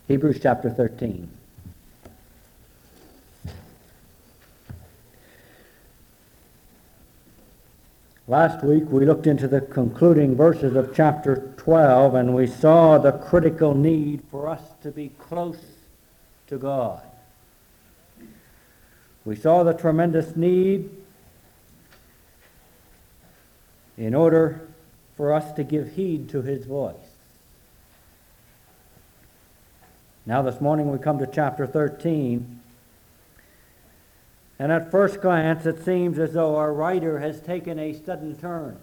Hebrews chapter 13. Last week we looked into the concluding verses of chapter 12, and we saw the critical need for us to be close to God. We saw the tremendous need in order for us to give heed to his voice. Now this morning we come to chapter 13, and at first glance it seems as though our writer has taken a sudden turn.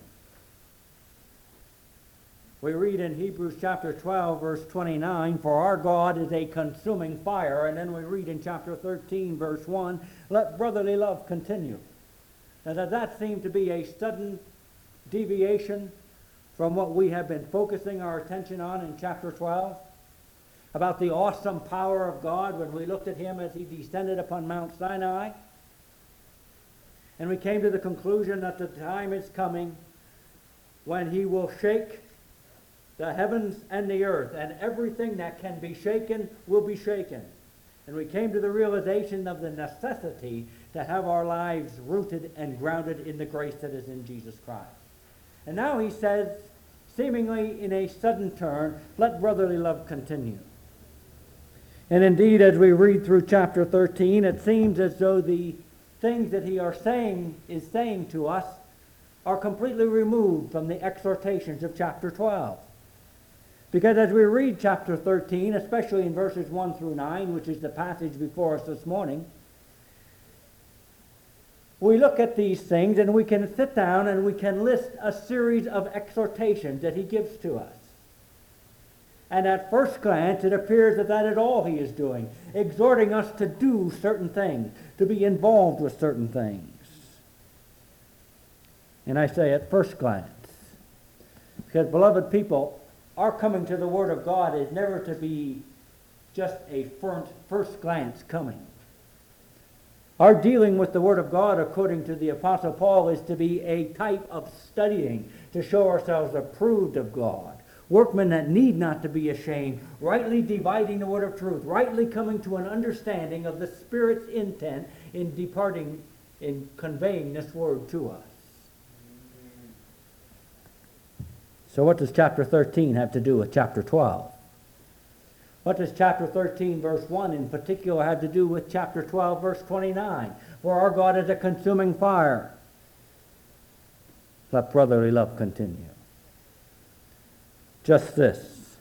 We read in Hebrews chapter 12, verse 29, "For our God is a consuming fire," and then we read in chapter 13, verse 1, "Let brotherly love continue." Now that seemed to be a sudden deviation from what we have been focusing our attention on in chapter 12, about the awesome power of God when we looked at him as he descended upon Mount Sinai. And we came to the conclusion that the time is coming when he will shake the heavens and the earth, and everything that can be shaken will be shaken. And we came to the realization of the necessity to have our lives rooted and grounded in the grace that is in Jesus Christ. And now he says, seemingly in a sudden turn, "Let brotherly love continue." And indeed, as we read through chapter 13, it seems as though the things that he is saying to us are completely removed from the exhortations of chapter 12. Because as we read chapter 13, especially in verses 1 through 9, which is the passage before us this morning, we look at these things and we can sit down and we can list a series of exhortations that he gives to us. And at first glance, it appears that that is all he is doing, exhorting us to do certain things, to be involved with certain things. And I say at first glance, because, beloved people, our coming to the Word of God is never to be just a first glance coming. Our dealing with the Word of God, according to the Apostle Paul, is to be a type of studying, to show ourselves approved of God. Workmen that need not to be ashamed, rightly dividing the word of truth, rightly coming to an understanding of the Spirit's intent in conveying this word to us. So what does chapter 13 have to do with chapter 12? What does chapter 13, verse 1 in particular have to do with chapter 12, verse 29? "For our God is a consuming fire. Let brotherly love continue." Just this.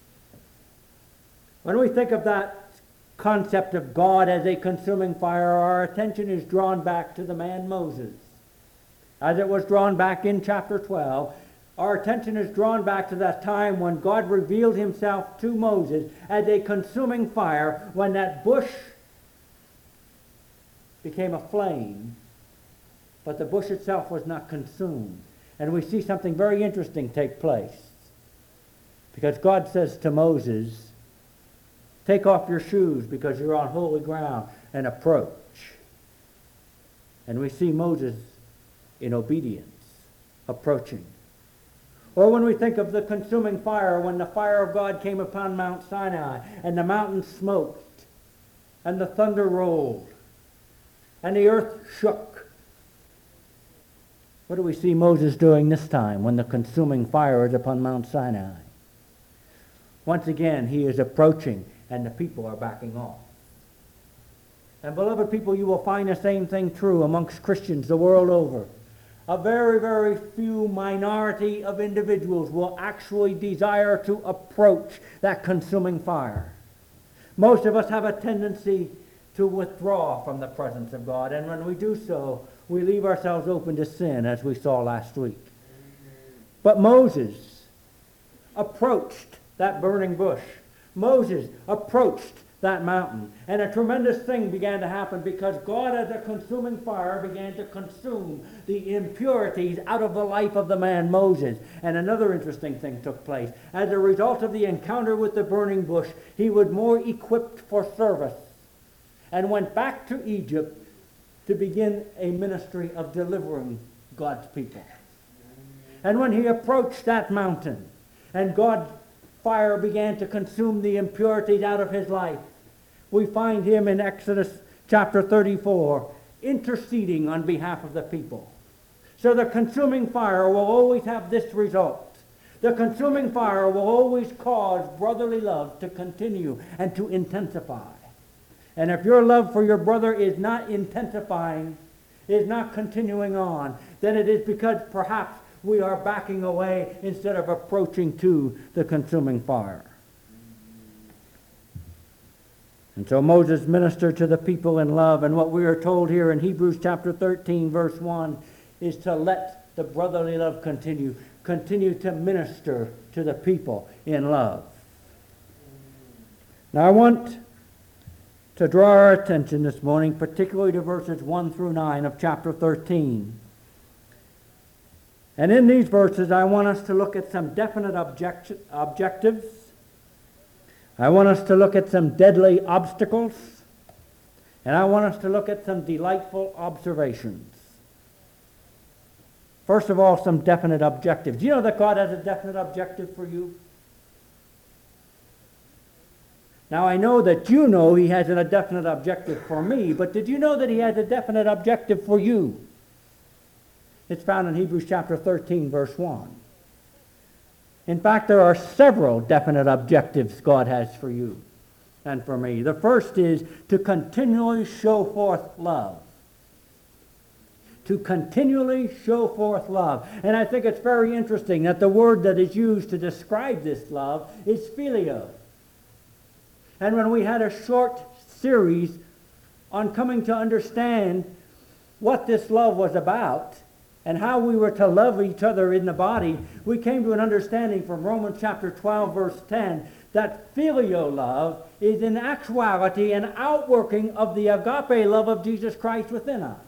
When we think of that concept of God as a consuming fire, our attention is drawn back to the man Moses. As it was drawn back in chapter 12, our attention is drawn back to that time when God revealed himself to Moses as a consuming fire, when that bush became a flame, but the bush itself was not consumed. And we see something very interesting take place. Because God says to Moses, "Take off your shoes because you're on holy ground, and approach." And we see Moses in obedience, approaching. Or when we think of the consuming fire, when the fire of God came upon Mount Sinai, and the mountain smoked, and the thunder rolled, and the earth shook. What do we see Moses doing this time when the consuming fire is upon Mount Sinai? Once again, he is approaching, and the people are backing off. And beloved people, you will find the same thing true amongst Christians the world over. A very, very few minority of individuals will actually desire to approach that consuming fire. Most of us have a tendency to withdraw from the presence of God, and when we do so, we leave ourselves open to sin, as we saw last week. But Moses approached that burning bush. Moses approached that mountain. And a tremendous thing began to happen, because God as a consuming fire began to consume the impurities out of the life of the man Moses. And another interesting thing took place. As a result of the encounter with the burning bush, he was more equipped for service and went back to Egypt to begin a ministry of delivering God's people. And when he approached that mountain, and God fire began to consume the impurities out of his life. We find him in Exodus chapter 34 interceding on behalf of the people. So the consuming fire will always have this result. The consuming fire will always cause brotherly love to continue and to intensify. And if your love for your brother is not intensifying, is not continuing on, then it is because perhaps we are backing away instead of approaching to the consuming fire. And so Moses ministered to the people in love, and what we are told here in Hebrews chapter 13, verse 1, is to let the brotherly love continue. Continue to minister to the people in love. Now I want to draw our attention this morning, particularly to verses 1 through 9 of chapter 13. And in these verses, I want us to look at some definite objectives. I want us to look at some deadly obstacles. And I want us to look at some delightful observations. First of all, some definite objectives. Do you know that God has a definite objective for you? Now, I know that you know he has a definite objective for me, but did you know that he has a definite objective for you? It's found in Hebrews chapter 13, verse 1. In fact, there are several definite objectives God has for you and for me. The first is to continually show forth love. To continually show forth love. And I think it's very interesting that the word that is used to describe this love is phileo. And when we had a short series on coming to understand what this love was about and how we were to love each other in the body, we came to an understanding from Romans chapter 12, verse 10, that phileo love is in actuality an outworking of the agape love of Jesus Christ within us.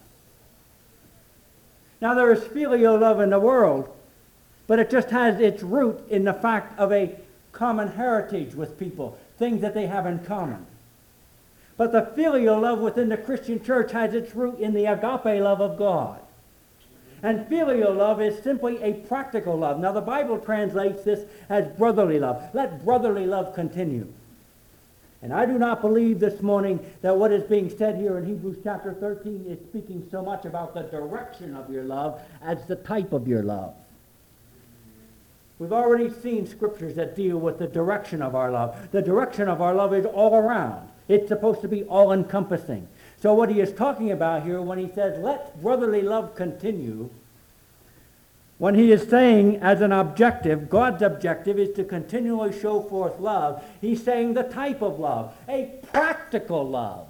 Now there is phileo love in the world, but it just has its root in the fact of a common heritage with people, things that they have in common. But the filial love within the Christian church has its root in the agape love of God. And filial love is simply a practical love. Now the Bible translates this as brotherly love. Let brotherly love continue. And I do not believe this morning that what is being said here in Hebrews chapter 13 is speaking so much about the direction of your love as the type of your love. We've already seen scriptures that deal with the direction of our love. The direction of our love is all around. It's supposed to be all-encompassing. So what he is talking about here when he says, let brotherly love continue, when he is saying as an objective, God's objective is to continually show forth love, he's saying the type of love, a practical love.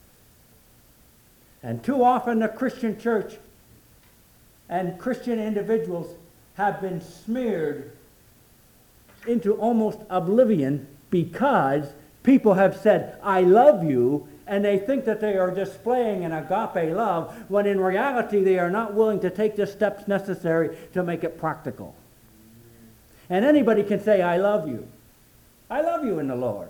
And too often the Christian church and Christian individuals have been smeared into almost oblivion because people have said, I love you, and they think that they are displaying an agape love, when in reality they are not willing to take the steps necessary to make it practical. And anybody can say, I love you. I love you in the Lord.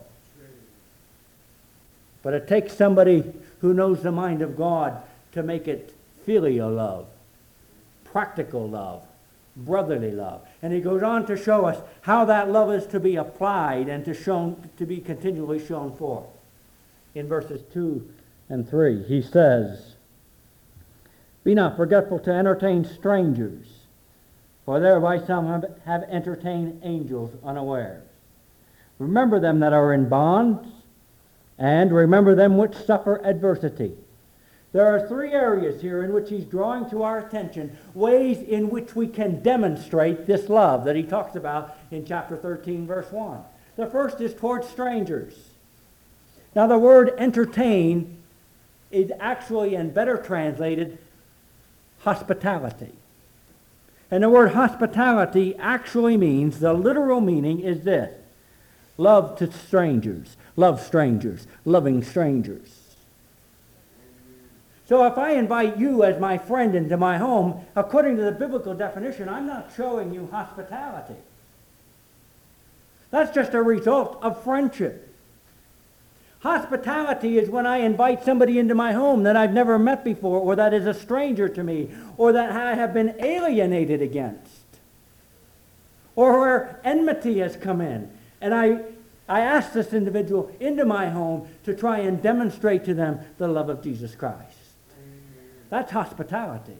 But it takes somebody who knows the mind of God to make it filial love, practical love, brotherly love. And he goes on to show us how that love is to be applied and to be continually shown forth. In verses 2 and 3, he says, be not forgetful to entertain strangers, for thereby some have entertained angels unawares. Remember them that are in bonds, and remember them which suffer adversity. There are three areas here in which he's drawing to our attention ways in which we can demonstrate this love that he talks about in chapter 13, verse 1. The first is towards strangers. Now the word entertain is actually, and better translated, hospitality. And the word hospitality actually means, the literal meaning is this: love to strangers, love strangers, loving strangers. So if I invite you as my friend into my home, according to the biblical definition, I'm not showing you hospitality. That's just a result of friendship. Hospitality is when I invite somebody into my home that I've never met before, or that is a stranger to me, or that I have been alienated against, or where enmity has come in. And I asked this individual into my home to try and demonstrate to them the love of Jesus Christ. That's hospitality.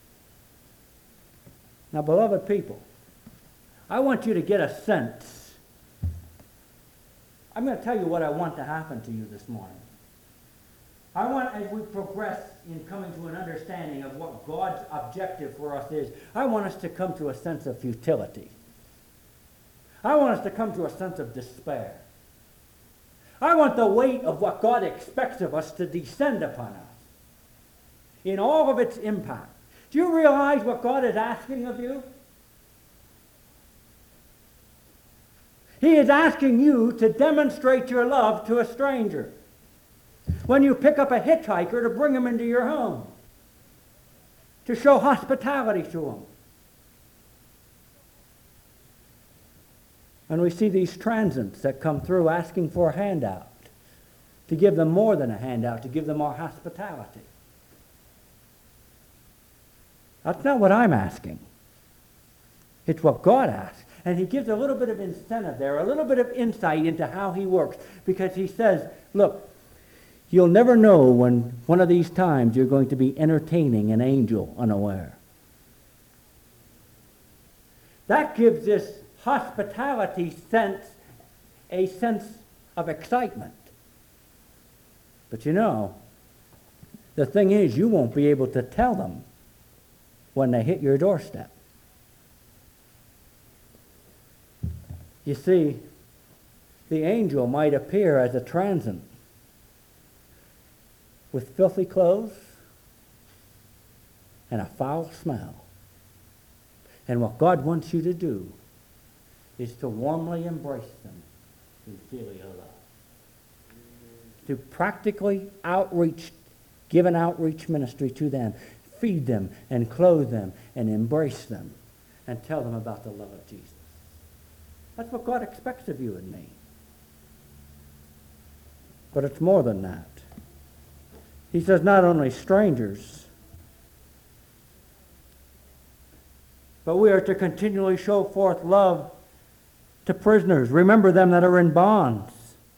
Now, beloved people, I want you to get a sense. I'm going to tell you what I want to happen to you this morning. I want, as we progress in coming to an understanding of what God's objective for us is, I want us to come to a sense of futility. I want us to come to a sense of despair. I want the weight of what God expects of us to descend upon us in all of its impact. Do you realize what God is asking of you? He is asking you to demonstrate your love to a stranger. When you pick up a hitchhiker, to bring him into your home, to show hospitality to him. And we see these transients that come through asking for a handout, to give them more than a handout, to give them our hospitality. That's not what I'm asking. It's what God asks. And he gives a little bit of incentive there, a little bit of insight into how he works. Because he says, look, you'll never know when one of these times you're going to be entertaining an angel unaware. That gives this hospitality sense a sense of excitement. But you know, the thing is, you won't be able to tell them when they hit your doorstep. You see, the angel might appear as a transient with filthy clothes and a foul smell. And what God wants you to do is to warmly embrace them in filial love. To practically give an outreach ministry to them. Feed them and clothe them and embrace them and tell them about the love of Jesus. That's what God expects of you and me. But it's more than that. He says not only strangers, but we are to continually show forth love to prisoners. Remember them that are in bonds.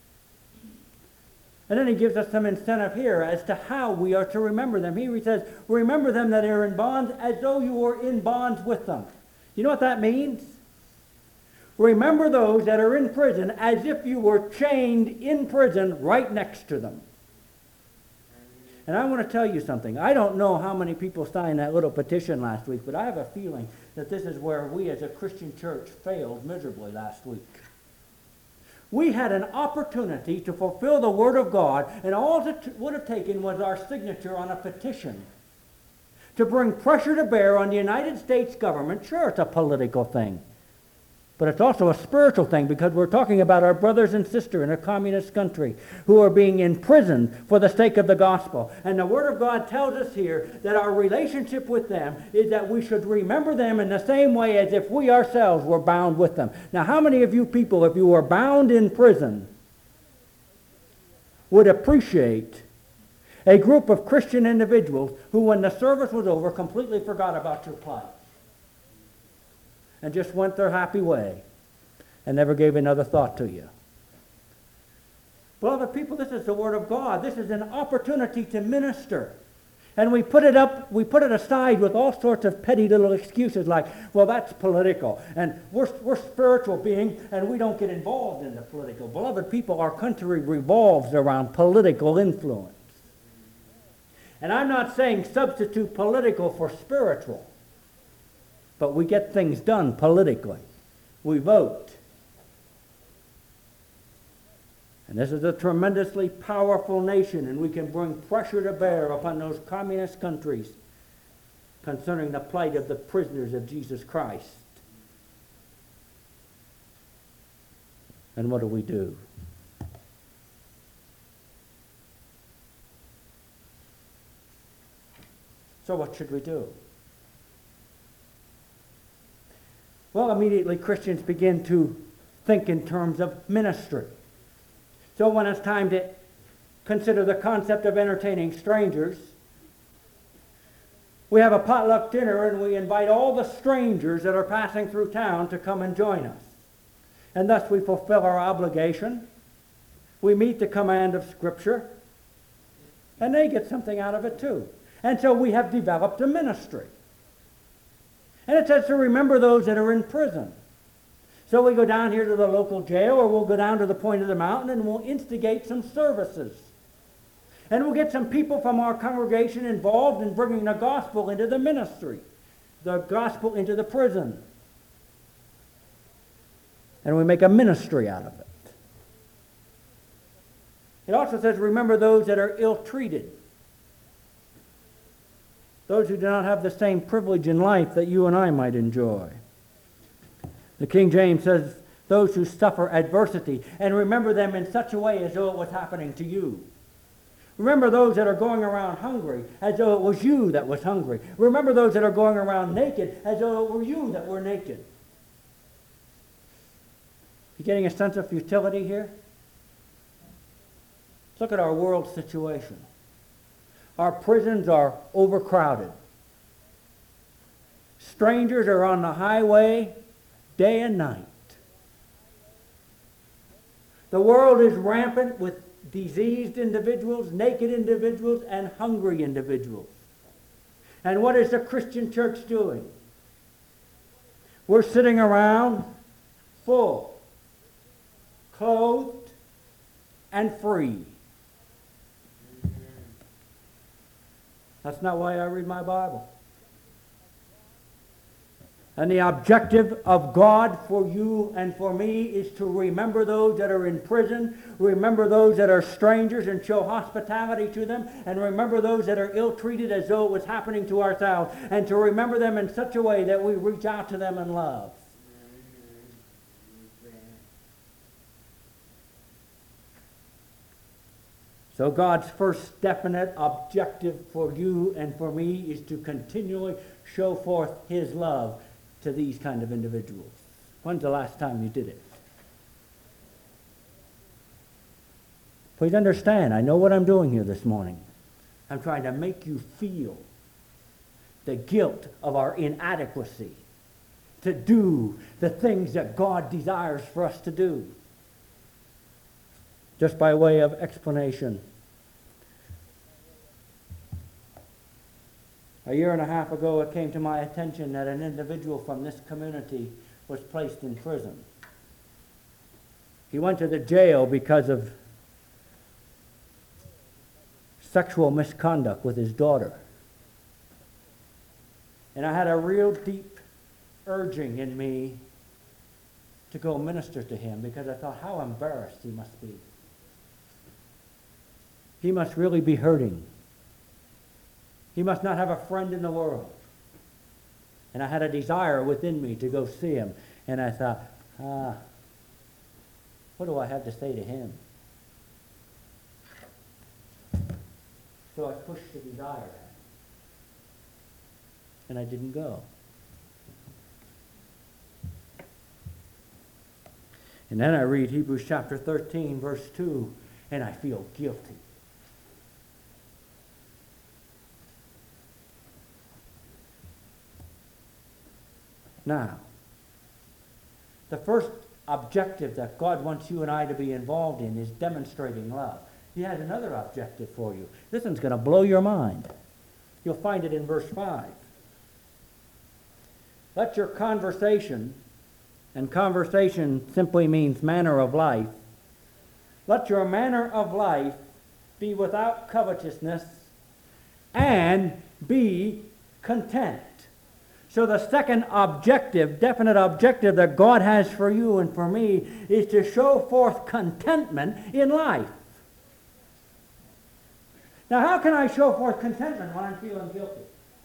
And then he gives us some incentive here as to how we are to remember them. Here he says, remember them that are in bonds as though you were in bonds with them. You know what that means? Remember those that are in prison as if you were chained in prison right next to them. And I want to tell you something. I don't know how many people signed that little petition last week, but I have a feeling that this is where we as a Christian church failed miserably last week. We had an opportunity to fulfill the Word of God, and all it would have taken was our signature on a petition to bring pressure to bear on the United States government. Sure, it's a political thing. But it's also a spiritual thing, because we're talking about our brothers and sisters in a communist country who are being imprisoned for the sake of the gospel. And the Word of God tells us here that our relationship with them is that we should remember them in the same way as if we ourselves were bound with them. Now, how many of you people, if you were bound in prison, would appreciate a group of Christian individuals who, when the service was over, completely forgot about your plight and just went their happy way and never gave another thought to you? Beloved people, this is the Word of God. This is an opportunity to minister. And we put it aside with all sorts of petty little excuses like, well, that's political, and we're spiritual beings, and we don't get involved in the political. Beloved people, our country revolves around political influence. And I'm not saying substitute political for spiritual. But we get things done politically. We vote. And this is a tremendously powerful nation, and we can bring pressure to bear upon those communist countries concerning the plight of the prisoners of Jesus Christ. And what do? So what should we do? Well, immediately Christians begin to think in terms of ministry. So when it's time to consider the concept of entertaining strangers, we have a potluck dinner and we invite all the strangers that are passing through town to come and join us. and thus we fulfill our obligation. We meet the command of Scripture, and they get something out of it too. And so we have developed a ministry. And it says to remember those that are in prison. So we go down here to the local jail, or we'll go down to the point of the mountain, and we'll instigate some services. And we'll get some people from our congregation involved in bringing the gospel into the ministry, the gospel into the prison. And we make a ministry out of it. It also says, remember those that are ill-treated. Those who do not have the same privilege in life that you and I might enjoy. The King James says, those who suffer adversity, and remember them in such a way as though it was happening to you. Remember those that are going around hungry as though it was you that was hungry. Remember those that are going around naked as though it were you that were naked. You getting a sense of futility here? Look at our world situation. Our prisons are overcrowded. Strangers are on the highway day and night. The world is rampant with diseased individuals, naked individuals, and hungry individuals. And what is the Christian church doing? We're sitting around full, clothed, and free. That's not why I read my Bible. And the objective of God for you and for me is to remember those that are in prison, remember those that are strangers and show hospitality to them, and remember those that are ill-treated as though it was happening to ourselves, and to remember them in such a way that we reach out to them in love. So God's first definite objective for you and for me is to continually show forth His love to these kind of individuals. When's the last time you did it? Please understand, I know what I'm doing here this morning. I'm trying to make you feel the guilt of our inadequacy to do the things that God desires for us to do. Just by way of explanation. A year and a half ago, it came to my attention that an individual from this community was placed in prison. He went to the jail because of sexual misconduct with his daughter. And I had a real deep urging in me to go minister to him because I thought how embarrassed he must be. He must really be hurting. He must not have a friend in the world. And I had a desire within me to go see him. And I thought, what do I have to say to him? So I pushed the desire at him. And I didn't go. And then I read Hebrews chapter 13, verse 2, and I feel guilty. Now, the first objective that God wants you and I to be involved in is demonstrating love. He has another objective for you. This one's going to blow your mind. You'll find it in verse 5. Let your conversation, and conversation simply means manner of life, let your manner of life be without covetousness and be content. So the second objective, definite objective that God has for you and for me is to show forth contentment in life. Now, how can I show forth contentment when I'm feeling guilty?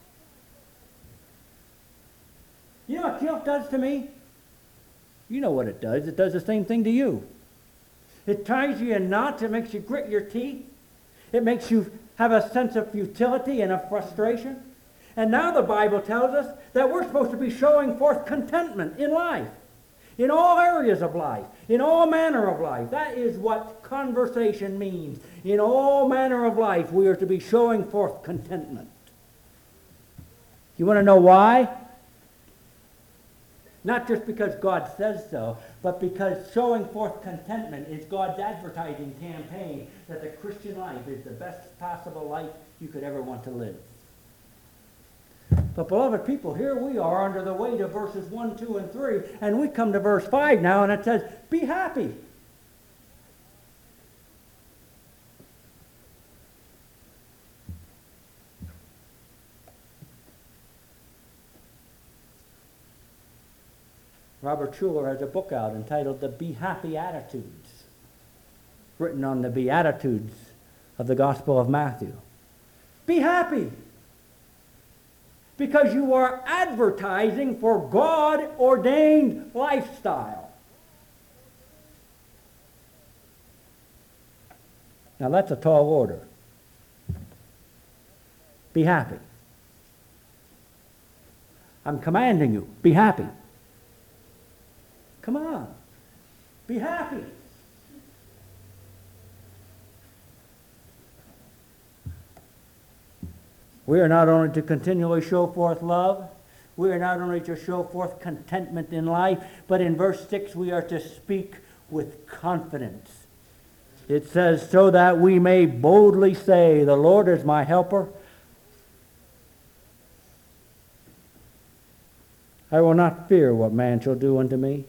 You know what guilt does to me? You know what it does. It does the same thing to you. It ties you in knots. It makes you grit your teeth. It makes you have a sense of futility and of frustration. And now the Bible tells us that we're supposed to be showing forth contentment in life, in all areas of life, in all manner of life. That is what conversation means. In all manner of life, we are to be showing forth contentment. You want to know why? Not just because God says so, but because showing forth contentment is God's advertising campaign that the Christian life is the best possible life you could ever want to live. But beloved people, here we are under the weight of verses 1, 2, and 3, and we come to verse 5 now, and it says, be happy. Robert Schuller has a book out entitled The Be Happy Attitudes, written on the Beatitudes of the Gospel of Matthew. Be happy, because you are advertising for God-ordained lifestyle. Now that's a tall order. Be happy. I'm commanding you, be happy. Come on, be happy. We are not only to continually show forth love, we are not only to show forth contentment in life, but in verse 6 we are to speak with confidence. It says, so that we may boldly say, the Lord is my helper. I will not fear what man shall do unto me.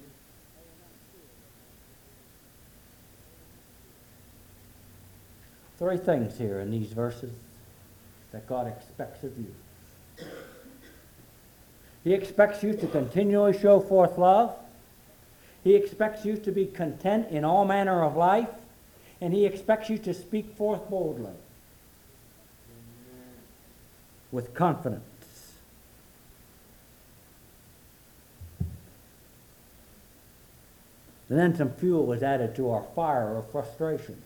Three things here in these verses that God expects of you. He expects you to continually show forth love. He expects you to be content in all manner of life. And he expects you to speak forth boldly with confidence. And then some fuel is added to our fire of frustration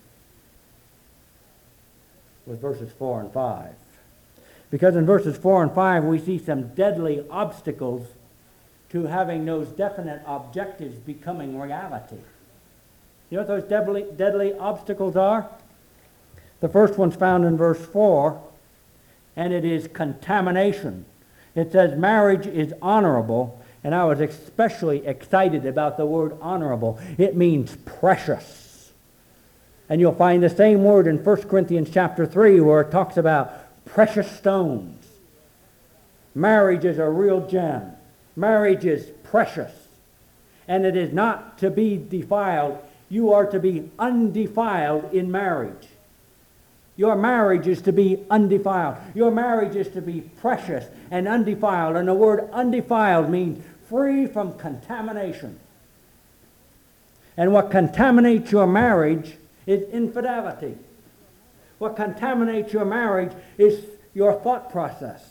with verses 4 and 5. Because in verses 4 and 5 we see some deadly obstacles to having those definite objectives becoming reality. You know what those deadly obstacles are? The first one's found in verse 4, and it is contamination. It says marriage is honorable, and I was especially excited about the word honorable. It means precious. And you'll find the same word in 1 Corinthians chapter 3 where it talks about precious stones. Marriage is a real gem. Marriage is precious. And it is not to be defiled. You are to be undefiled in marriage. Your marriage is to be undefiled. Your marriage is to be precious and undefiled. And the word undefiled means free from contamination. And what contaminates your marriage is infidelity. What contaminates your marriage is your thought process.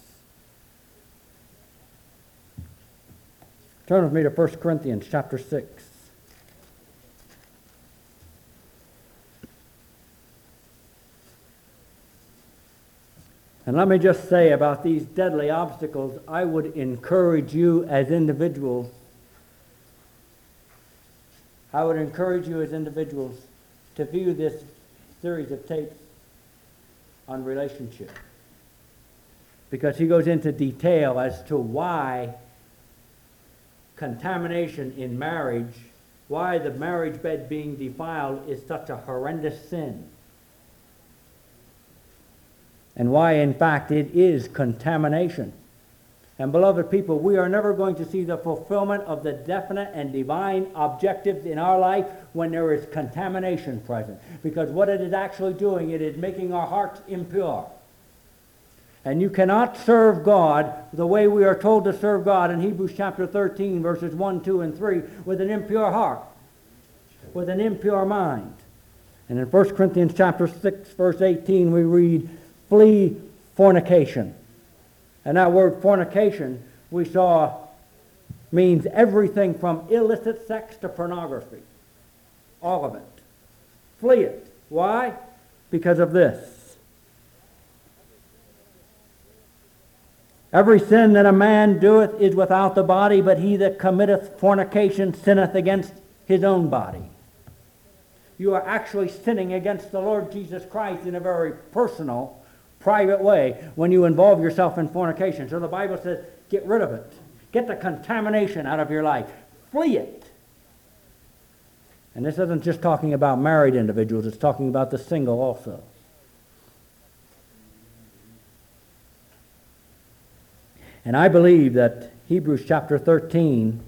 Turn with me to 1 Corinthians chapter 6. And let me just say about these deadly obstacles, I would encourage you as individuals, to view this series of tapes on relationship. Because he goes into detail as to why contamination in marriage, why the marriage bed being defiled is such a horrendous sin. And why, in fact, it is contamination. And beloved people, we are never going to see the fulfillment of the definite and divine objectives in our life when there is contamination present. Because what it is actually doing, it is making our hearts impure. And you cannot serve God the way we are told to serve God in Hebrews chapter 13, verses 1, 2, and 3, with an impure heart, with an impure mind. And in 1 Corinthians chapter 6, verse 18, we read, flee fornication. And that word fornication, we saw, means everything from illicit sex to pornography. All of it. Flee it. Why? Because of this. Every sin that a man doeth is without the body, but he that committeth fornication sinneth against his own body. You are actually sinning against the Lord Jesus Christ in a very personal, private way when you involve yourself in fornication. So the Bible says, get rid of it. Get the contamination out of your life. Flee it. And this isn't just talking about married individuals, it's talking about the single also. And I believe that Hebrews chapter 13,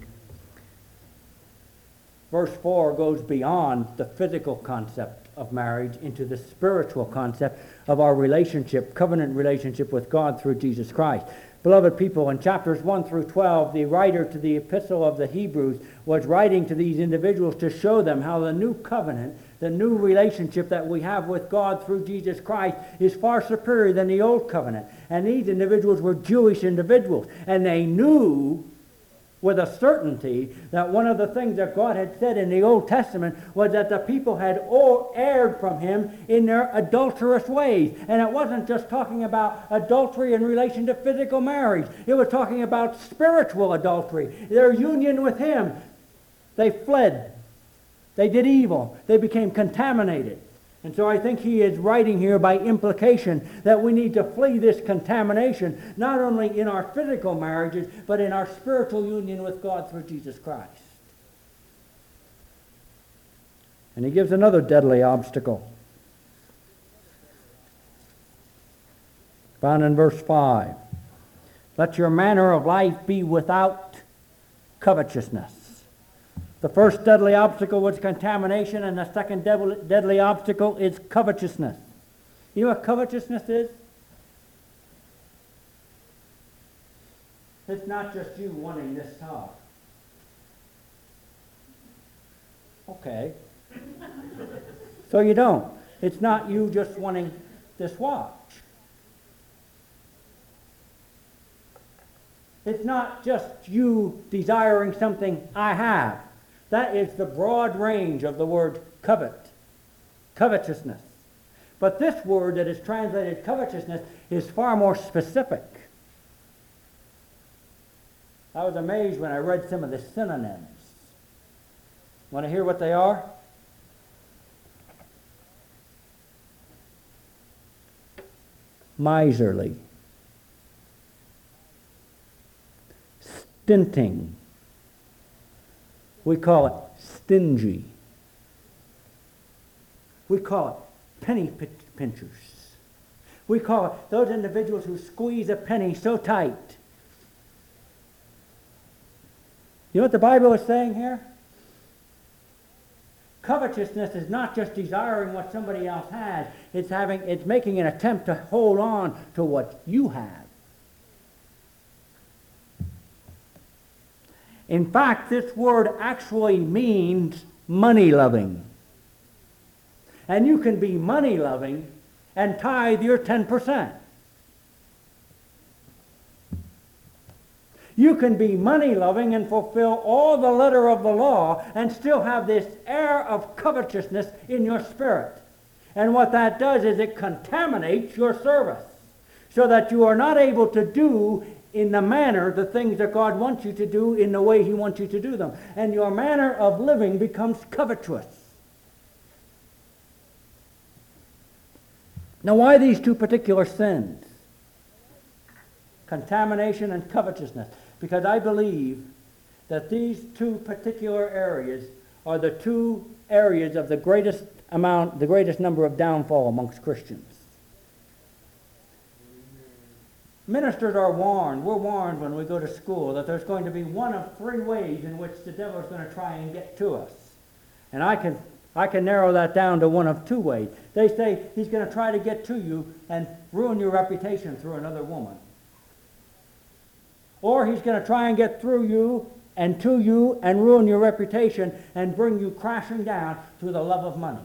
verse 4 goes beyond the physical concept of marriage into the spiritual concept of our relationship, covenant relationship with God through Jesus Christ. Beloved people, in chapters 1 through 12, the writer to the epistle of the Hebrews was writing to these individuals to show them how the new covenant, the new relationship that we have with God through Jesus Christ is far superior than the old covenant. And these individuals were Jewish individuals, and they knew with a certainty that one of the things that God had said in the Old Testament was that the people had all erred from him in their adulterous ways. And it wasn't just talking about adultery in relation to physical marriage. It was talking about spiritual adultery. Their union with him. They fled. They did evil. They became contaminated. And so I think he is writing here by implication that we need to flee this contamination, not only in our physical marriages, but in our spiritual union with God through Jesus Christ. And he gives another deadly obstacle, found in verse 5. Let your manner of life be without covetousness. The first deadly obstacle was contamination, and the second deadly obstacle is covetousness. You know what covetousness is? It's not just you wanting this car. Okay. So you don't. It's not you just wanting this watch. It's not just you desiring something I have. That is the broad range of the word covet, covetousness. But this word that is translated covetousness is far more specific. I was amazed when I read some of the synonyms. Want to hear what they are? Miserly, stinting. We call it stingy. We call it penny pinchers. We call it those individuals who squeeze a penny so tight. You know what the Bible is saying here? Covetousness is not just desiring what somebody else has. It's making an attempt to hold on to what you have. In fact, this word actually means money-loving. And you can be money-loving and tithe your 10%. You can be money-loving and fulfill all the letter of the law and still have this air of covetousness in your spirit. And what that does is it contaminates your service so that you are not able to do in the manner the things that God wants you to do in the way he wants you to do them. And your manner of living becomes covetous. Now, why these two particular sins? Contamination and covetousness. Because I believe that these two particular areas are the two areas of the greatest number of downfall amongst Christians. Ministers are warned, we're warned when we go to school, that there's going to be one of three ways in which the devil is going to try and get to us. And I can narrow that down to one of two ways. They say he's going to try to get to you and ruin your reputation through another woman. Or he's going to try and get through you and to you and ruin your reputation and bring you crashing down through the love of money.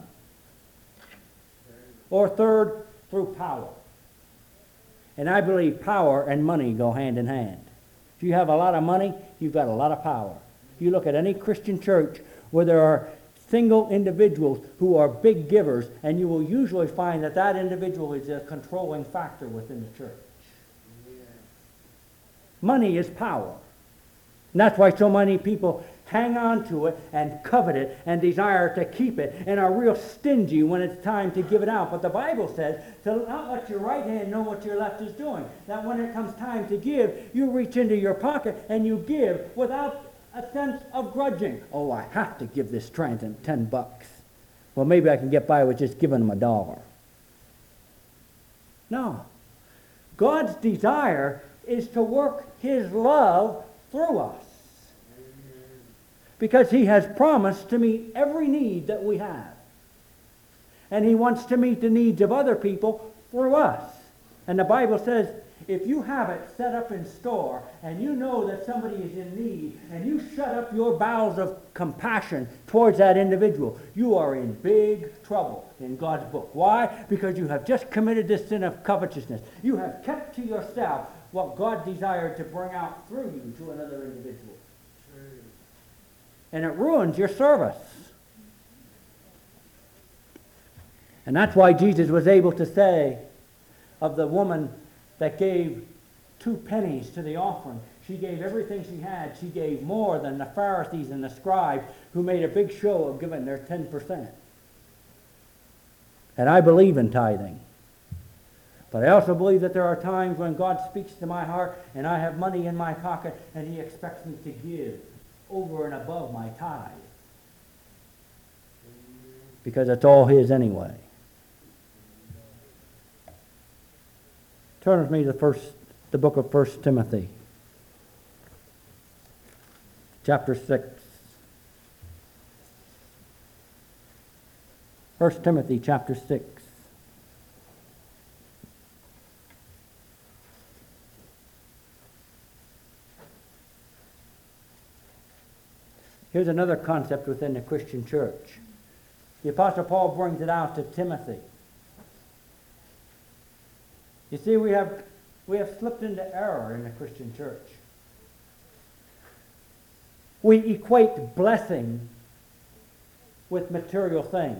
Or third, through power. And I believe power and money go hand in hand. If you have a lot of money, you've got a lot of power. If you look at any Christian church where there are single individuals who are big givers, and you will usually find that that individual is a controlling factor within the church. Money is power. And that's why so many people hang on to it and covet it and desire to keep it and are real stingy when it's time to give it out. But the Bible says to not let your right hand know what your left is doing. That when it comes time to give, you reach into your pocket and you give without a sense of grudging. Oh, I have to give this transit $10. Well, maybe I can get by with just giving them $1. No. God's desire is to work his love through us. Because he has promised to meet every need that we have. And he wants to meet the needs of other people through us. And the Bible says, if you have it set up in store and you know that somebody is in need and you shut up your bowels of compassion towards that individual, you are in big trouble in God's book. Why? Because you have just committed this sin of covetousness. You have kept to yourself what God desired to bring out through you to another individual. And it ruins your service. And that's why Jesus was able to say of the woman that gave 2 pennies to the offering, she gave everything she had. She gave more than the Pharisees and the scribes who made a big show of giving their 10%. And I believe in tithing. But I also believe that there are times when God speaks to my heart and I have money in my pocket and he expects me to give over and above my tithe. Because it's all his anyway. Turn with me to the book of 1 Timothy. Chapter 6. 1 Timothy chapter 6. Here's another concept within the Christian church. The Apostle Paul brings it out to Timothy. You see, we have slipped into error in the Christian church. We equate blessing with material things.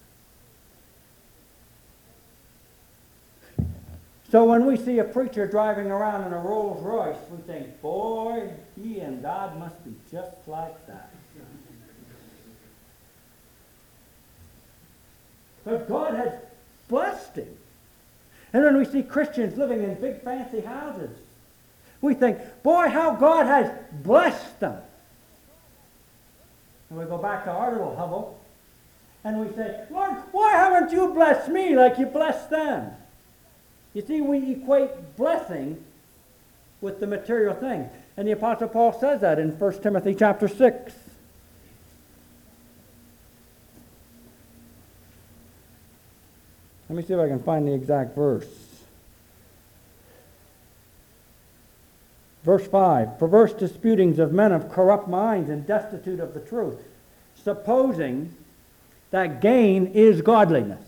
So when we see a preacher driving around in a Rolls Royce, we think, boy, he and God must be just like that. But God has blessed him. And when we see Christians living in big fancy houses, we think, boy, how God has blessed them. And we go back to our little hovel, and we say, Lord, why haven't you blessed me like you blessed them? You see, we equate blessing with the material thing. And the Apostle Paul says that in 1 Timothy chapter 6. Let me see if I can find the exact verse. Verse 5, perverse disputings of men of corrupt minds and destitute of the truth, supposing that gain is godliness.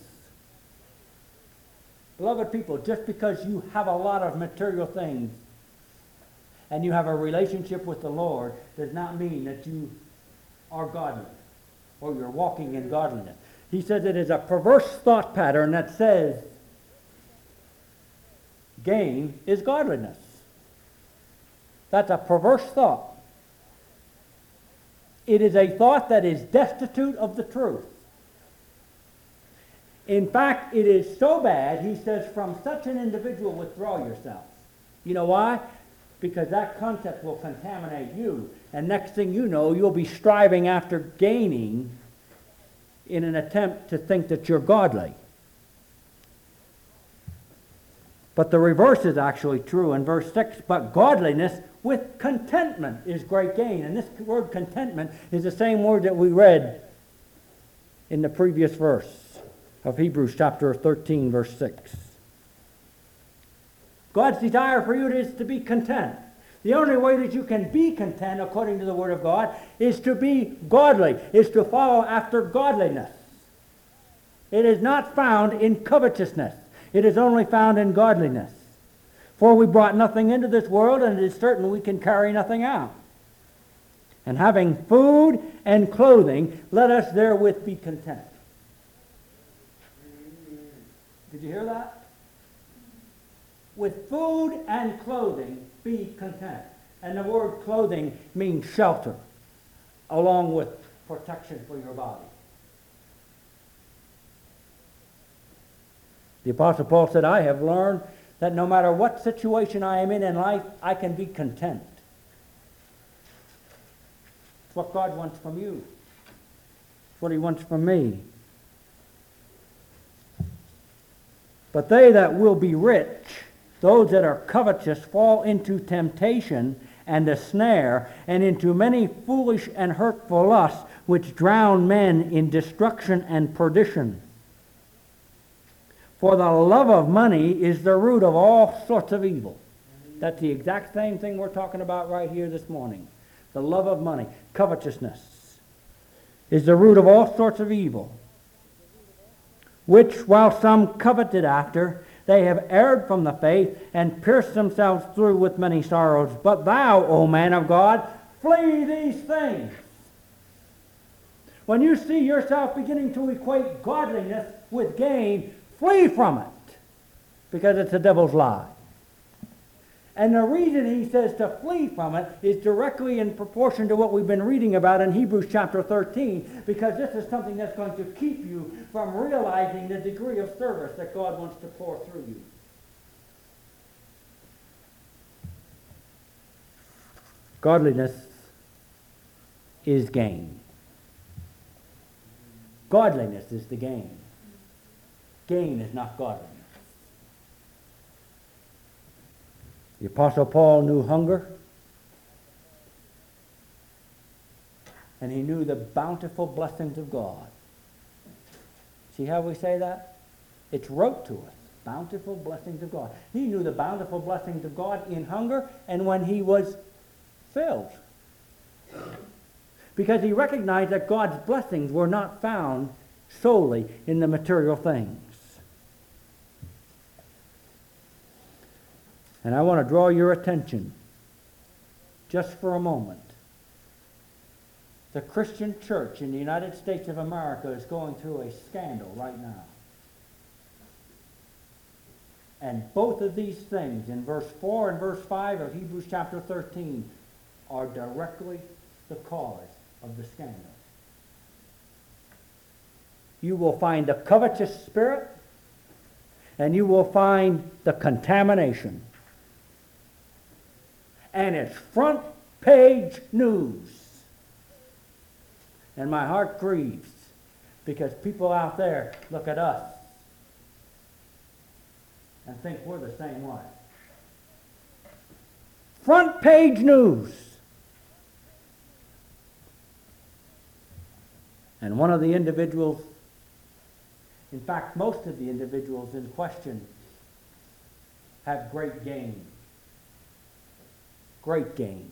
Beloved people, just because you have a lot of material things and you have a relationship with the Lord does not mean that you are godly or you're walking in godliness. He says it is a perverse thought pattern that says gain is godliness. That's a perverse thought. It is a thought that is destitute of the truth. In fact, it is so bad, he says, from such an individual withdraw yourself. You know why? Because that concept will contaminate you. And next thing you know, you'll be striving after gaining in an attempt to think that you're godly. But the reverse is actually true in verse 6. But godliness with contentment is great gain. And this word contentment is the same word that we read in the previous verse of Hebrews chapter 13, verse 6. God's desire for you is to be content. The only way that you can be content, according to the Word of God, is to be godly, is to follow after godliness. It is not found in covetousness. It is only found in godliness. For we brought nothing into this world, and it is certain we can carry nothing out. And having food and clothing, let us therewith be content. Did you hear that? With food and clothing, be content. And the word clothing means shelter, along with protection for your body. The Apostle Paul said, I have learned that no matter what situation I am in life, I can be content. It's what God wants from you. It's what he wants from me. But they that will be rich, those that are covetous, fall into temptation and a snare, and into many foolish and hurtful lusts, which drown men in destruction and perdition. For the love of money is the root of all sorts of evil. That's the exact same thing we're talking about right here this morning. The love of money, covetousness, is the root of all sorts of evil, which, while some coveted after, they have erred from the faith and pierced themselves through with many sorrows. But thou, O man of God, flee these things. When you see yourself beginning to equate godliness with gain, flee from it, because it's the devil's lie. And the reason he says to flee from it is directly in proportion to what we've been reading about in Hebrews chapter 13, because this is something that's going to keep you from realizing the degree of service that God wants to pour through you. Godliness is gain. Godliness is the gain. Gain is not godliness. The Apostle Paul knew hunger, and he knew the bountiful blessings of God. See how we say that? It's wrote to us, bountiful blessings of God. He knew the bountiful blessings of God in hunger and when he was filled. Because he recognized that God's blessings were not found solely in the material things. And I want to draw your attention just for a moment. The Christian church in the United States of America is going through a scandal right now. And both of these things in verse 4 and verse 5 of Hebrews chapter 13 are directly the cause of the scandal. You will find the covetous spirit, and you will find the contamination. And it's front page news. And my heart grieves because people out there look at us and think we're the same way. Front page news. And one of the individuals, in fact, most of the individuals in question have great gain. Great gain.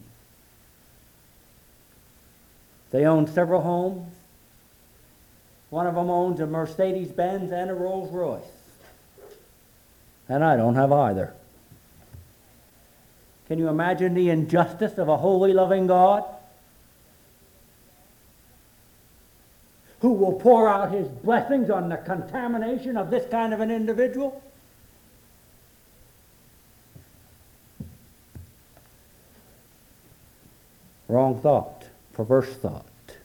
They own several homes. One of them owns a Mercedes-Benz and a Rolls-Royce. And I don't have either. Can you imagine the injustice of a holy, loving God who will pour out his blessings on the contamination of this kind of an individual? Wrong thought, perverse thought.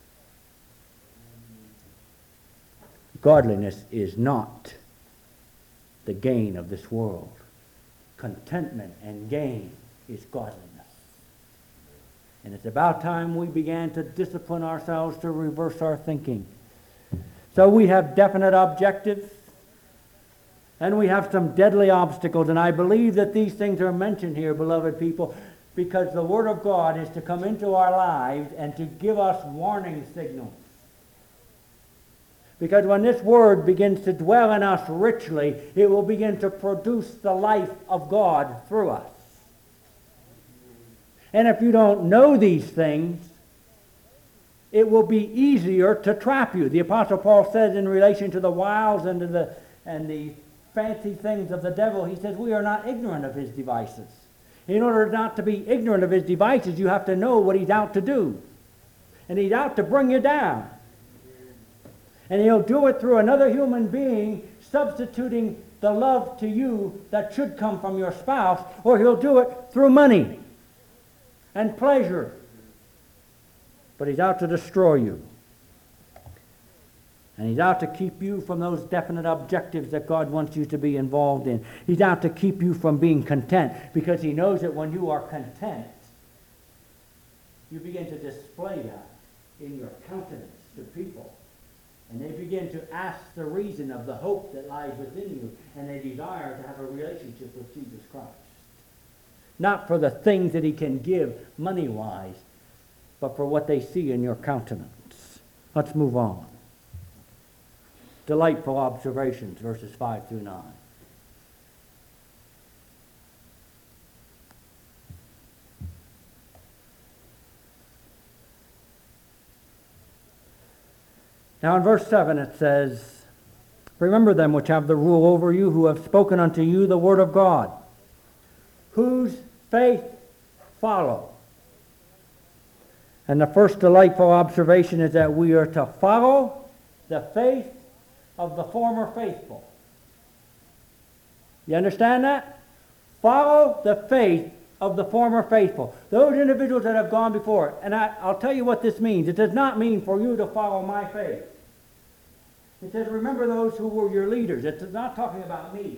Godliness is not the gain of this world. Contentment and gain is godliness. And it's about time we began to discipline ourselves to reverse our thinking. So we have definite objectives, and we have some deadly obstacles, and I believe that these things are mentioned here, beloved people, because the Word of God is to come into our lives and to give us warning signals. Because when this Word begins to dwell in us richly, it will begin to produce the life of God through us. And if you don't know these things, it will be easier to trap you. The Apostle Paul says in relation to the wiles and the fancy things of the devil, he says, we are not ignorant of his devices. In order not to be ignorant of his devices, you have to know what he's out to do. And he's out to bring you down. And he'll do it through another human being, substituting the love to you that should come from your spouse, or he'll do it through money and pleasure but he's out to destroy you. And he's out to keep you from those definite objectives that God wants you to be involved in. He's out to keep you from being content, because he knows that when you are content, you begin to display that in your countenance to people. And they begin to ask the reason of the hope that lies within you, and they desire to have a relationship with Jesus Christ. Not for the things that he can give money-wise, but for what they see in your countenance. Let's move on. Delightful observations, verses 5 through 9. Now in verse 7 it says, "Remember them which have the rule over you, who have spoken unto you the word of God, whose faith follow." And the first delightful observation is that we are to follow the faith of the former faithful. You understand that? Follow the faith of the former faithful. Those individuals that have gone before. And I'll tell you what this means. It does not mean for you to follow my faith. It says, remember those who were your leaders. It's not talking about me.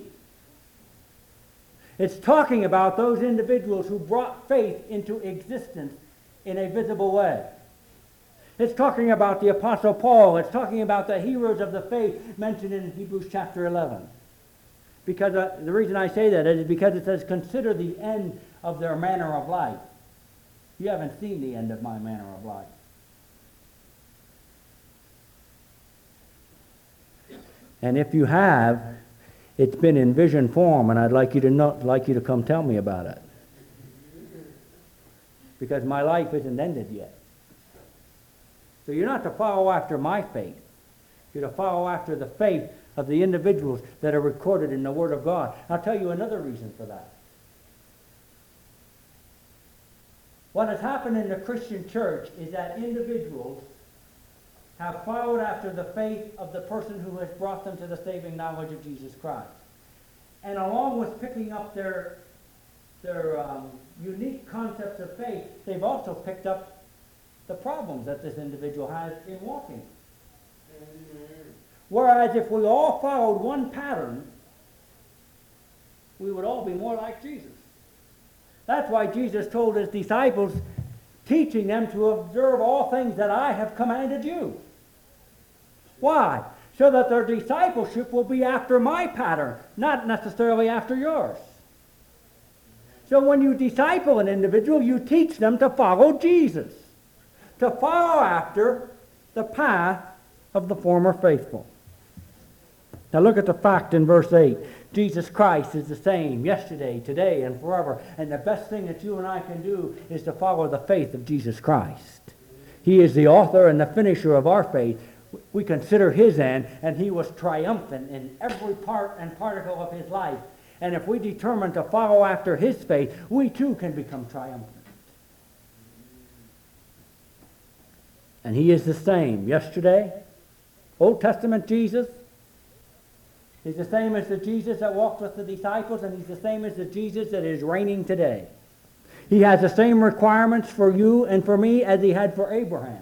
It's talking about those individuals who brought faith into existence in a visible way. It's talking about the Apostle Paul. It's talking about the heroes of the faith mentioned in Hebrews chapter 11. Because the reason I say that is because it says, consider the end of their manner of life. You haven't seen the end of my manner of life. And if you have, it's been in vision form, and I'd like you to come tell me about it. Because my life isn't ended yet. So you're not to follow after my faith. You're to follow after the faith of the individuals that are recorded in the Word of God. I'll tell you another reason for that. What has happened in the Christian church is that individuals have followed after the faith of the person who has brought them to the saving knowledge of Jesus Christ. And along with picking up their unique concepts of faith, they've also picked up the problems that this individual has in walking. Whereas if we all followed one pattern, we would all be more like Jesus. That's why Jesus told his disciples, teaching them to observe all things that I have commanded you. Why? So that their discipleship will be after my pattern, not necessarily after yours. So when you disciple an individual, you teach them to follow Jesus, to follow after the path of the former faithful. Now look at the fact in verse 8. Jesus Christ is the same yesterday, today, and forever. And the best thing that you and I can do is to follow the faith of Jesus Christ. He is the author and the finisher of our faith. We consider his end, and he was triumphant in every part and particle of his life. And if we determine to follow after his faith, we too can become triumphant. And he is the same yesterday. Old Testament Jesus, he's the same as the Jesus that walked with the disciples, and he's the same as the Jesus that is reigning today. He has the same requirements for you and for me as he had for Abraham.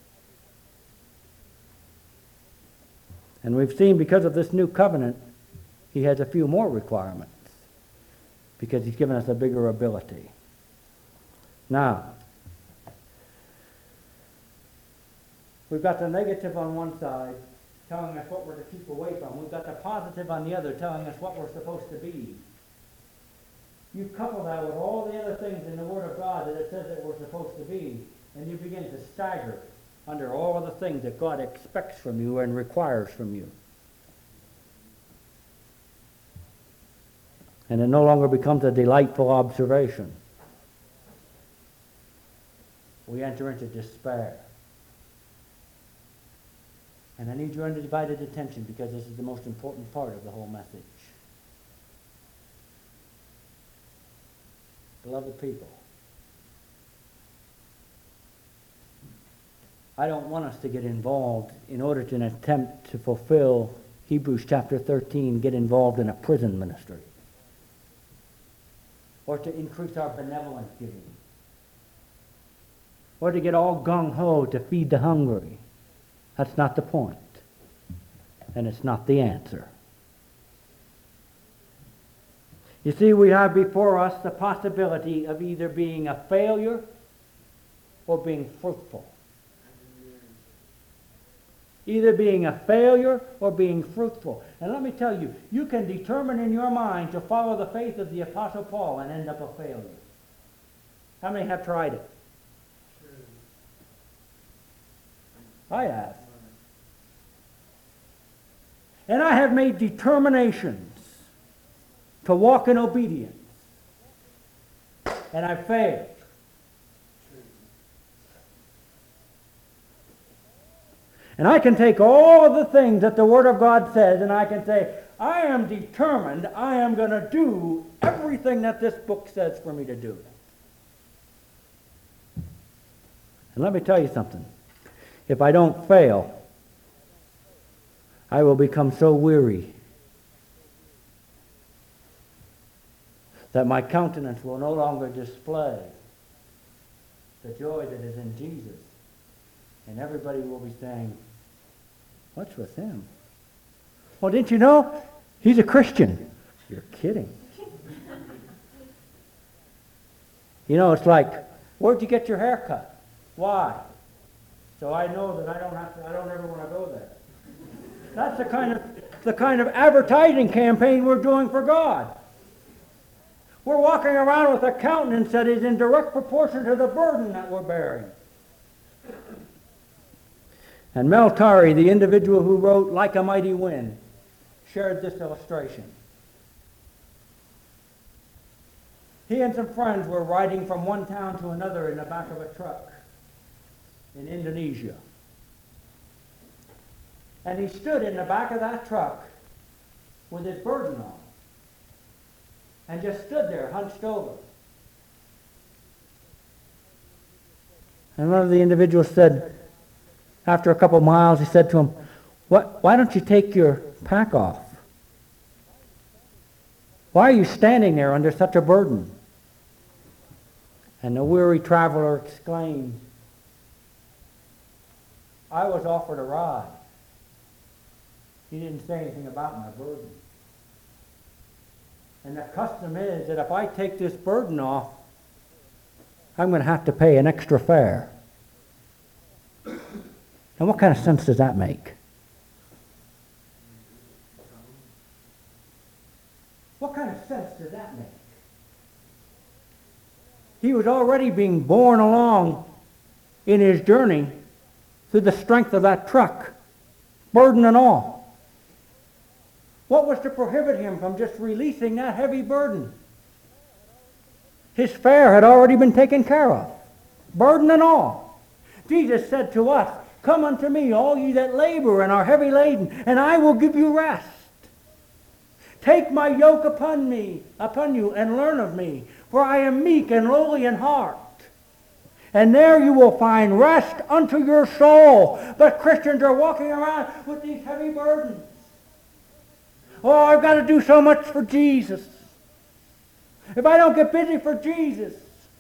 And we've seen because of this new covenant, he has a few more requirements because he's given us a bigger ability. Now, we've got the negative on one side telling us what we're to keep away from. We've got the positive on the other telling us what we're supposed to be. You couple that with all the other things in the Word of God that it says that we're supposed to be, and you begin to stagger under all of the things that God expects from you and requires from you. And it no longer becomes a delightful observation. We enter into despair. And I need your undivided attention because this is the most important part of the whole message. Beloved people, I don't want us to get involved in order to attempt to fulfill Hebrews chapter 13, get involved in a prison ministry or to increase our benevolent giving or to get all gung-ho to feed the hungry. That's not the point. And it's not the answer. You see, we have before us the possibility of either being a failure or being fruitful. Either being a failure or being fruitful. And let me tell you, you can determine in your mind to follow the faith of the Apostle Paul and end up a failure. How many have tried it? I have. And I have made determinations to walk in obedience. And I failed. And I can take all the things that the Word of God says and I can say, I am determined, I am going to do everything that this book says for me to do. And let me tell you something. If I don't fail, I will become so weary that my countenance will no longer display the joy that is in Jesus. And everybody will be saying, what's with him? Well, didn't you know? He's a Christian. You're kidding. You know, it's like, where'd you get your hair cut? Why? So I know that I don't ever want to go there. That's the kind of advertising campaign we're doing for God. We're walking around with a countenance that is in direct proportion to the burden that we're bearing. And Mel Tari, the individual who wrote Like a Mighty Wind, shared this illustration. He and some friends were riding from one town to another in the back of a truck in Indonesia. And he stood in the back of that truck with his burden on and just stood there hunched over. And one of the individuals said, after a couple of miles, he said to him, why don't you take your pack off? Why are you standing there under such a burden? And the weary traveler exclaimed, I was offered a ride. He didn't say anything about my burden. And the custom is that if I take this burden off, I'm going to have to pay an extra fare. And what kind of sense does that make? What kind of sense does that make? He was already being borne along in his journey through the strength of that truck, burden and all. What was to prohibit him from just releasing that heavy burden? His fare had already been taken care of, burden and all. Jesus said to us, come unto me, all ye that labor and are heavy laden, and I will give you rest. Take my yoke upon you, and learn of me, for I am meek and lowly in heart. And there you will find rest unto your soul. But Christians are walking around with these heavy burdens. Oh, I've got to do so much for Jesus. If I don't get busy for Jesus,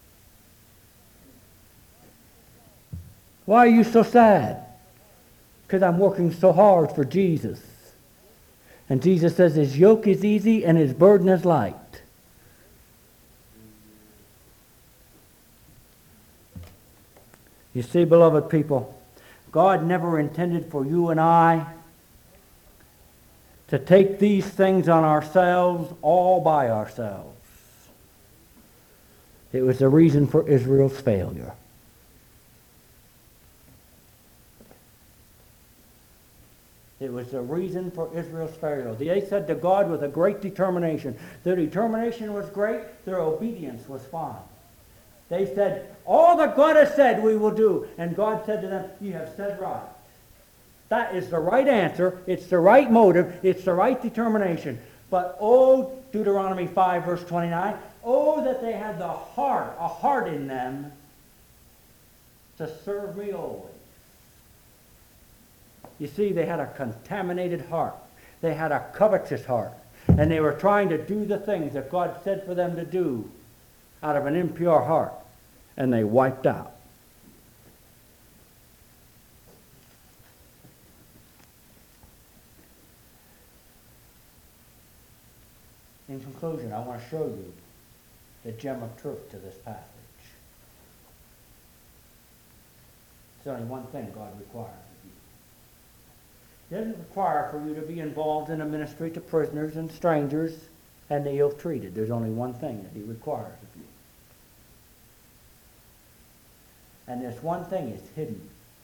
why are you so sad? Because I'm working so hard for Jesus. And Jesus says his yoke is easy and his burden is light. You see, beloved people, God never intended for you and I to take these things on ourselves all by ourselves. It was the reason for Israel's failure. It was the reason for Israel's failure. They said to God with a great determination. Their determination was great. Their obedience was fine. They said, all that God has said we will do. And God said to them, you have said right. That is the right answer. It's the right motive. It's the right determination. But oh, Deuteronomy 5 verse 29, oh that they had a heart in them to serve me always. You see, they had a contaminated heart. They had a covetous heart. And they were trying to do the things that God said for them to do out of an impure heart. And they wiped out. In conclusion, I want to show you the gem of truth to this passage. There's only one thing God requires of you. He doesn't require for you to be involved in a ministry to prisoners and strangers and the ill-treated. There's only one thing that he requires of you. And this one thing is hidden.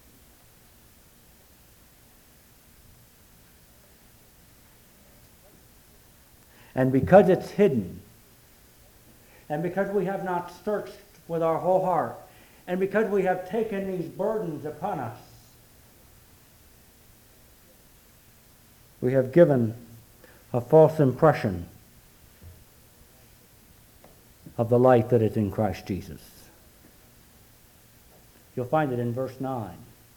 And because it's hidden, and because we have not searched with our whole heart, and because we have taken these burdens upon us, we have given a false impression of the life that is in Christ Jesus. You'll find it in verse 9.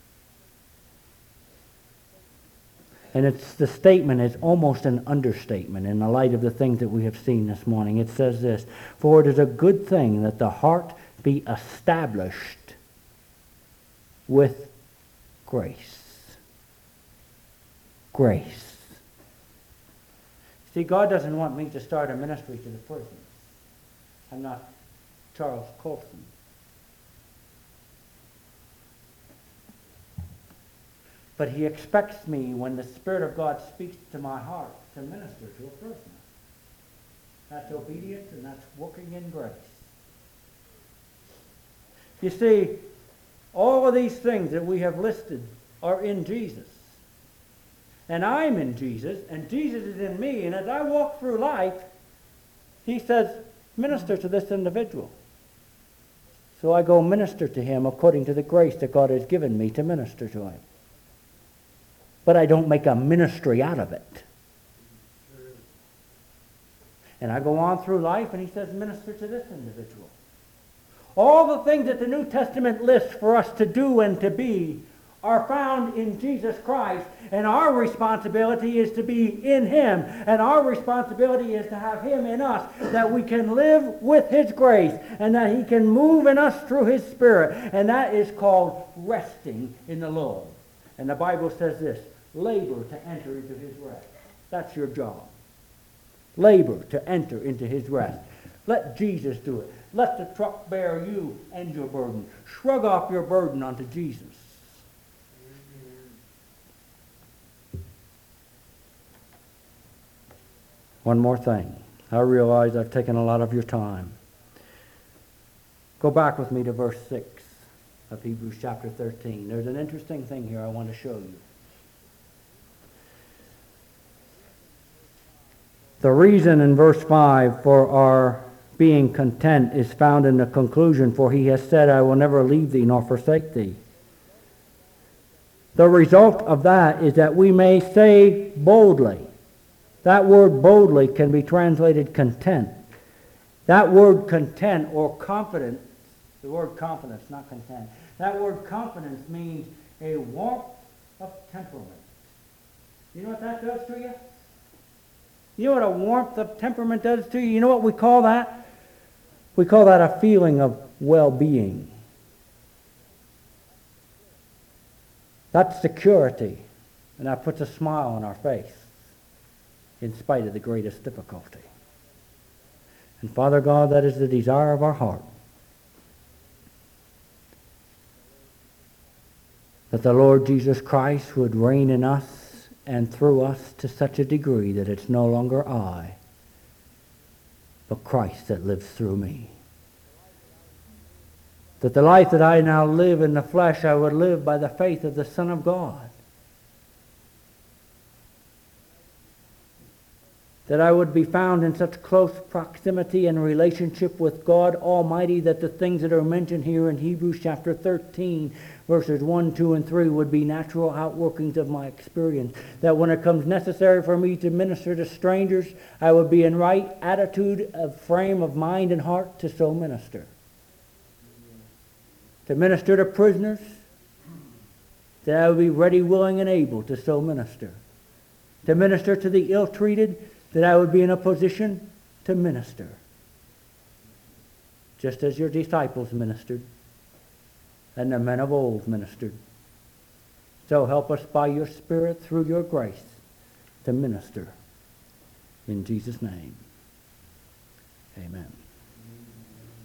And the statement is almost an understatement in the light of the things that we have seen this morning. It says this, "For it is a good thing that the heart be established with grace." Grace. See, God doesn't want me to start a ministry to the prisoners. I'm not Charles Colson. But he expects me, when the Spirit of God speaks to my heart, to minister to a prisoner. That's obedience and that's working in grace. You see, all of these things that we have listed are in Jesus. And I'm in Jesus, and Jesus is in me. And as I walk through life, he says, minister to this individual. So I go minister to him according to the grace that God has given me to minister to him. But I don't make a ministry out of it. And I go on through life, and he says, minister to this individual. All the things that the New Testament lists for us to do and to be are found in Jesus Christ, and our responsibility is to be in him, and our responsibility is to have him in us, that we can live with his grace, and that he can move in us through his Spirit, and that is called resting in the Lord. And the Bible says this, labor to enter into his rest. That's your job. Labor to enter into his rest. Let Jesus do it. Let the truck bear you and your burden. Shrug off your burden onto Jesus. One more thing. I realize I've taken a lot of your time. Go back with me to verse 6 of Hebrews chapter 13. There's an interesting thing here I want to show you. The reason in verse 5 for our being content is found in the conclusion, for he has said, I will never leave thee nor forsake thee. The result of that is that we may say boldly. That word boldly can be translated content. That word content or confidence, the word confidence, not content. That word confidence means a warmth of temperament. You know what that does to you? You know what a warmth of temperament does to you? You know what we call that? We call that a feeling of well-being. That's security. And that puts a smile on our face in spite of the greatest difficulty. And Father God, that is the desire of our heart. That the Lord Jesus Christ would reign in us and through us to such a degree that it's no longer I, but Christ that lives through me. That the life that I now live in the flesh, I would live by the faith of the Son of God. That I would be found in such close proximity and relationship with God Almighty that the things that are mentioned here in Hebrews chapter 13, verses 1, 2, and 3 would be natural outworkings of my experience. That when it comes necessary for me to minister to strangers, I would be in right attitude of frame of mind and heart to so minister. To minister to prisoners, that I would be ready, willing, and able to so minister. To minister to the ill-treated, that I would be in a position to minister. Just as your disciples ministered, and the men of old ministered. So help us by your Spirit, through your grace, to minister. In Jesus' name. Amen.